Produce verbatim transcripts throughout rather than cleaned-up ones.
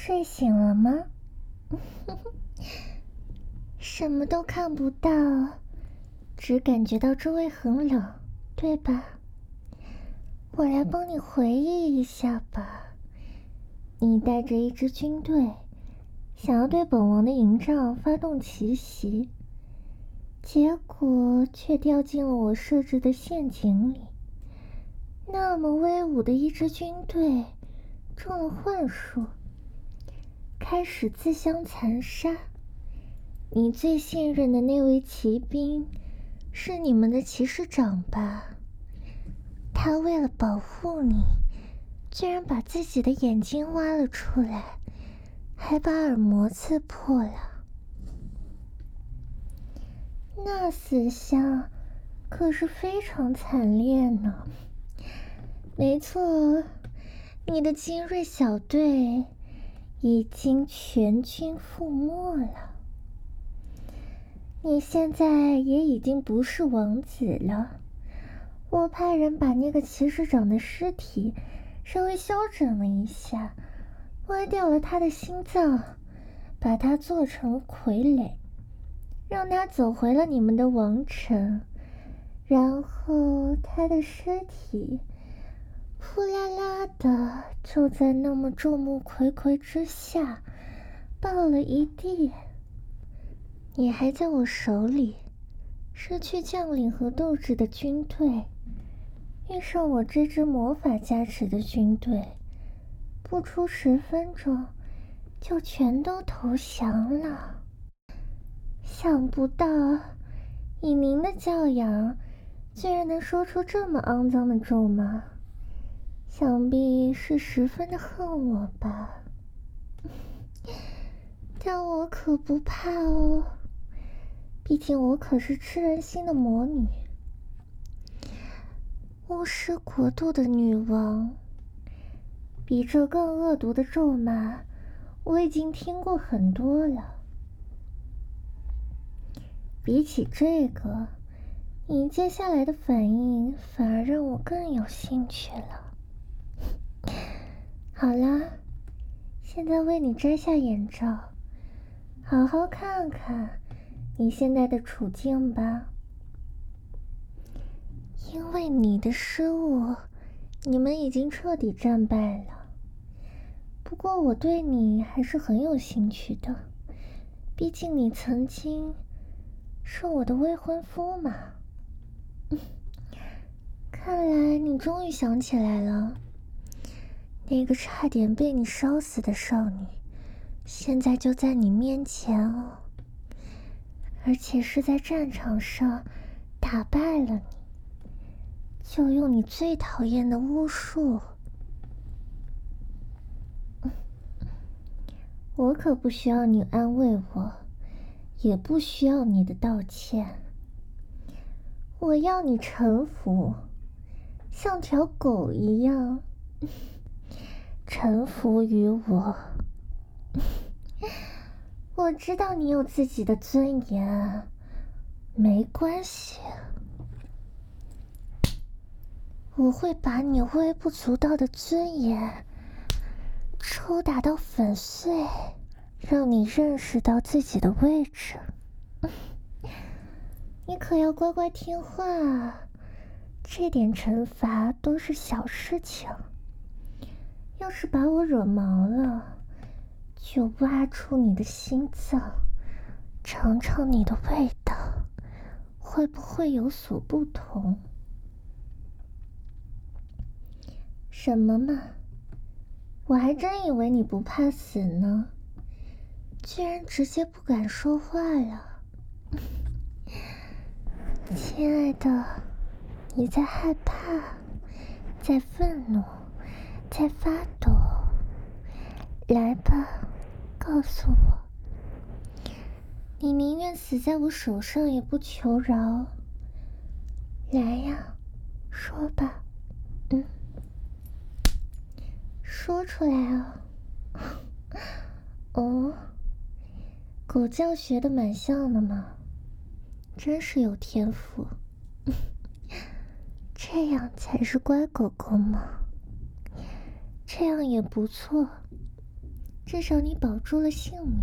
睡醒了吗？什么都看不到，只感觉到周围很冷，对吧？我来帮你回忆一下吧。你带着一支军队，想要对本王的营帐发动奇袭，结果却掉进了我设置的陷阱里。那么威武的一支军队中了幻术，开始自相残杀。你最信任的那位骑兵是你们的骑士长吧？他为了保护你，居然把自己的眼睛挖了出来，还把耳膜刺破了。那死相可是非常惨烈呢。没错，你的精锐小队已经全军覆没了。你现在也已经不是王子了。我派人把那个骑士长的尸体稍微修整了一下，挖掉了他的心脏，把他做成了傀儡，让他走回了你们的王城。然后他的尸体扑啦啦的就在那么众目睽睽之下爆了一地。你还在我手里，失去将领和斗志的军队，遇上我这支魔法加持的军队，不出十分钟就全都投降了。想不到以您的教养，居然能说出这么肮脏的咒骂，想必是十分的恨我吧？但我可不怕哦，毕竟我可是吃人心的魔女，巫师国度的女王。比这更恶毒的咒骂，我已经听过很多了。比起这个，你接下来的反应反而让我更有兴趣了。好啦，现在为你摘下眼罩，好好看看你现在的处境吧。因为你的失误，你们已经彻底战败了。不过我对你还是很有兴趣的，毕竟你曾经是我的未婚夫嘛。看来你终于想起来了，那个差点被你烧死的少女，现在就在你面前哦，而且是在战场上打败了你，就用你最讨厌的巫术。我可不需要你安慰我，也不需要你的道歉。我要你臣服，像条狗一样臣服于我。我知道你有自己的尊严，没关系，我会把你微不足道的尊严抽打到粉碎，让你认识到自己的位置。你可要乖乖听话啊，这点惩罚都是小事情。要是把我惹毛了，就挖出你的心脏，尝尝你的味道，会不会有所不同？什么嘛，我还真以为你不怕死呢，居然直接不敢说话了。亲爱的，你在害怕，在愤怒，在发抖。来吧，告诉我，你宁愿死在我手上也不求饶。来呀，说吧，嗯，说出来啊。哦，狗叫学的蛮像的嘛，真是有天赋。这样才是乖狗狗嘛，这样也不错。 至少你保住了性命。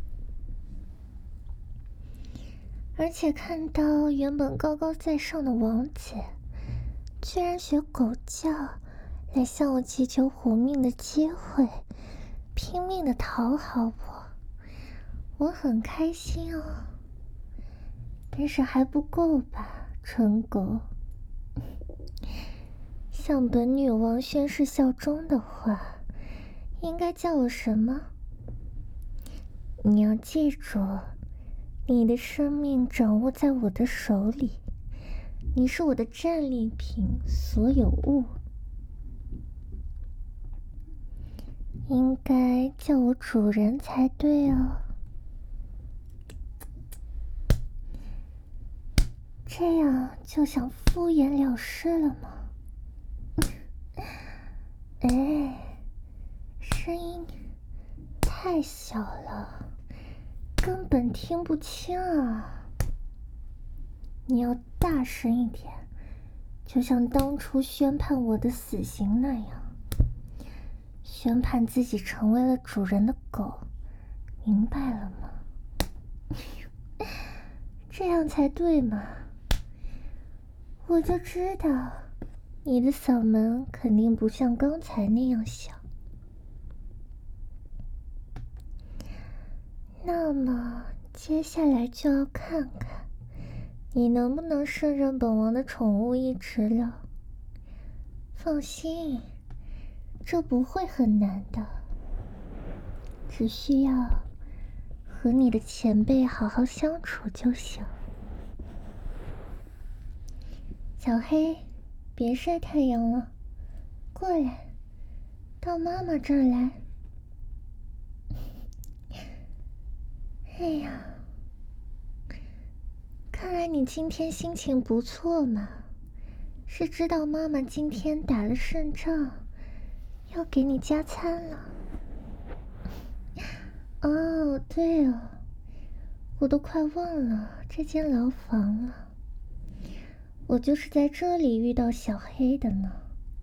而且看到原本高高在上的王子，居然学狗叫来向我祈求活命的机会，拼命的讨好我，我很开心哦。但是还不够吧，蠢狗。向本女王宣誓效忠的话，应该叫我什么？你要记住，你的生命掌握在我的手里，你是我的战利品，所有物。应该叫我主人才对哦。这样就想敷衍了事了吗？哎，声音太小了，根本听不清啊！你要大声一点，就像当初宣判我的死刑那样，宣判自己成为了主人的狗，明白了吗？这样才对嘛！我就知道你的嗓门肯定不像刚才那样小。那么接下来就要看看你能不能胜任本王的宠物一职了。放心，这不会很难的，只需要和你的前辈好好相处就行。小黑，别晒太阳了，过来，到妈妈这儿来。哎呀，看来你今天心情不错嘛，是知道妈妈今天打了胜仗，要给你加餐了。哦，对哦，我都快忘了这间牢房了。我就是在这里遇到小黑的呢。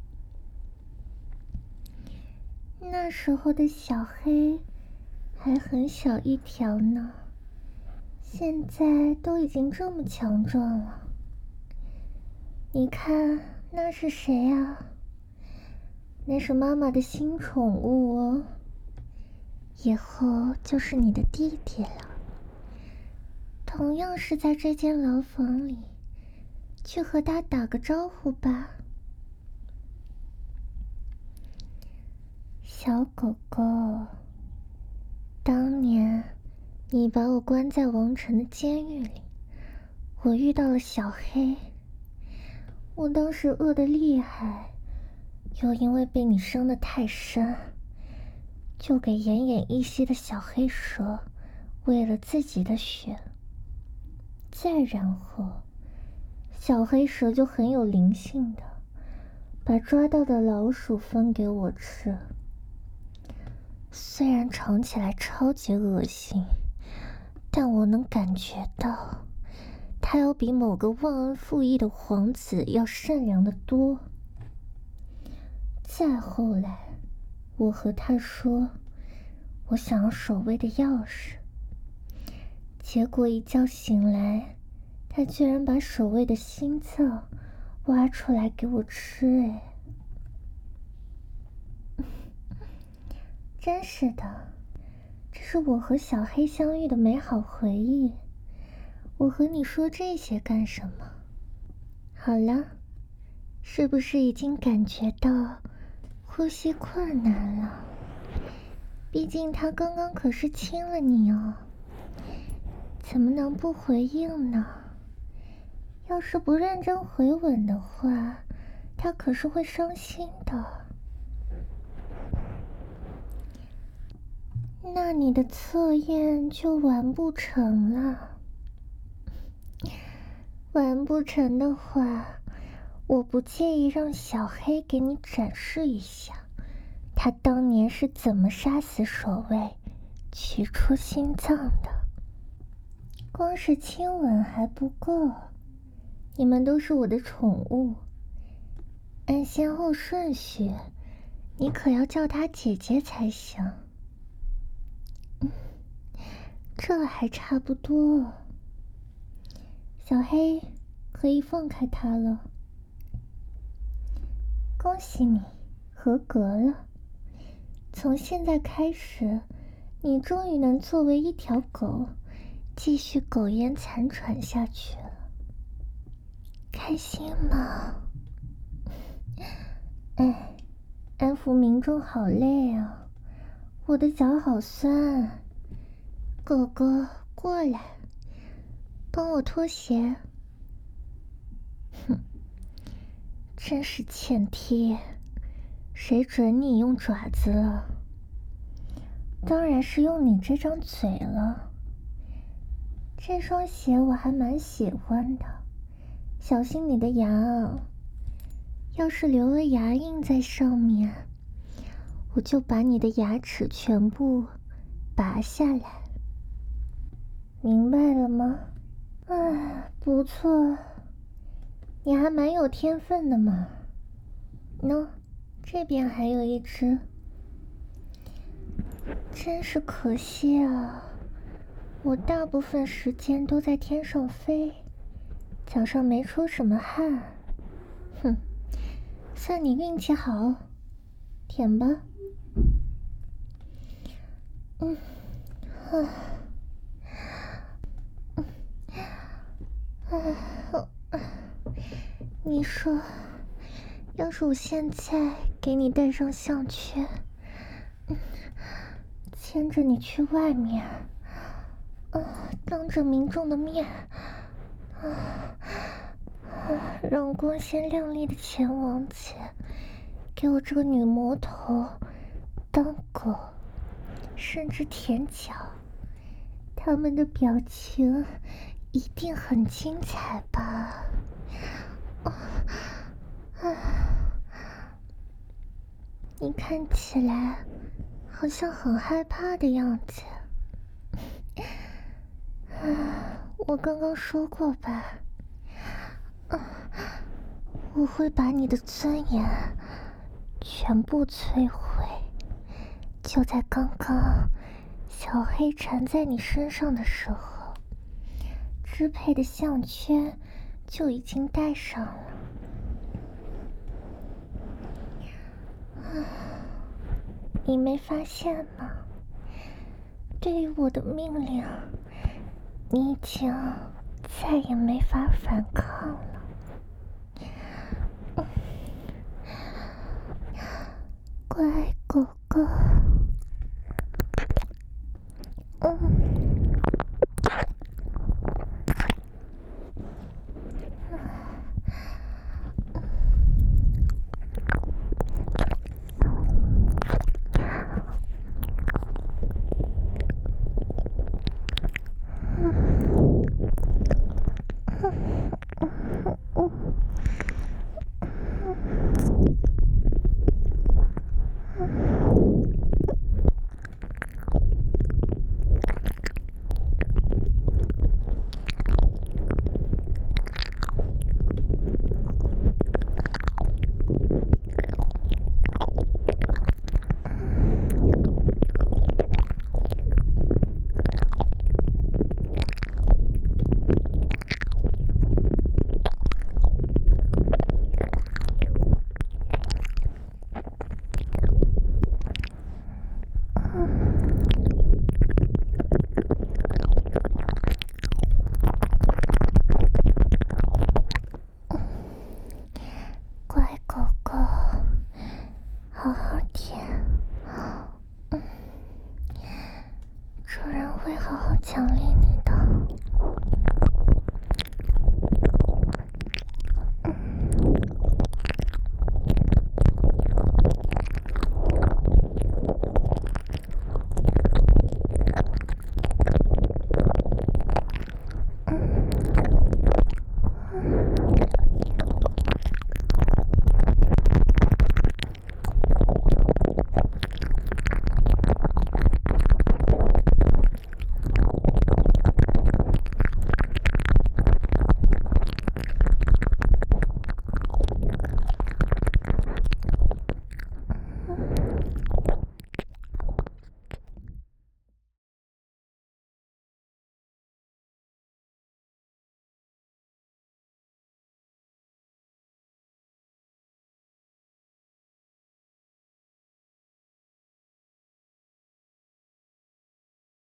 那时候的小黑还很小一条呢，现在都已经这么强壮了。你看，那是谁啊？那是妈妈的新宠物哦，以后就是你的弟弟了。同样是在这间牢房里，去和他打个招呼吧。小狗狗，当年你把我关在王城的监狱里，我遇到了小黑。我当时饿得厉害，又因为被你伤得太深，就给奄奄一息的小黑蛇喂了自己的血。再然后，小黑蛇就很有灵性的把抓到的老鼠分给我吃。虽然尝起来超级恶心，但我能感觉到他要比某个忘恩负义的皇子要善良得多。再后来，我和他说我想要守卫的钥匙，结果一觉醒来，他居然把守卫的心脏挖出来给我吃。哎，真是的，这是我和小黑相遇的美好回忆。我和你说这些干什么？好了，是不是已经感觉到呼吸困难了？毕竟他刚刚可是亲了你哦，怎么能不回应呢？要是不认真回吻的话，他可是会伤心的。那你的测验就完不成了。完不成的话，我不介意让小黑给你展示一下他当年是怎么杀死守卫，取出心脏的。光是亲吻还不够，你们都是我的宠物，按先后顺序，你可要叫她姐姐才行。 这还差不多。小黑，可以放开他了。恭喜你，合格了。从现在开始，你终于能作为一条狗，继续苟延残喘下去了。开心吗？哎，安抚民众好累啊，我的脚好酸。狗狗，过来，帮我脱鞋。哼，真是欠贴，谁准你用爪子了？当然是用你这张嘴了。这双鞋我还蛮喜欢的，小心你的牙啊！要是留了牙印在上面，我就把你的牙齿全部拔下来。明白了吗？哎，不错，你还蛮有天分的嘛。喏，这边还有一只。真是可惜啊，我大部分时间都在天上飞，脚上没出什么汗。哼，算你运气好，舔吧。嗯，啊。你说，要是我现在给你戴上项圈，牵着你去外面，啊，当着民众的面，啊，啊让光鲜亮丽的前王姐给我这个女魔头当狗，甚至舔脚，他们的表情一定很精彩吧？啊啊！你看起来好像很害怕的样子。啊，我刚刚说过吧？啊，我会把你的尊严全部摧毁。就在刚刚，小黑缠在你身上的时候，支配的项圈就已经戴上了。啊，你没发现吗？对于我的命令，你已经再也没法反抗了。嗯，乖狗狗。嗯。奖励你。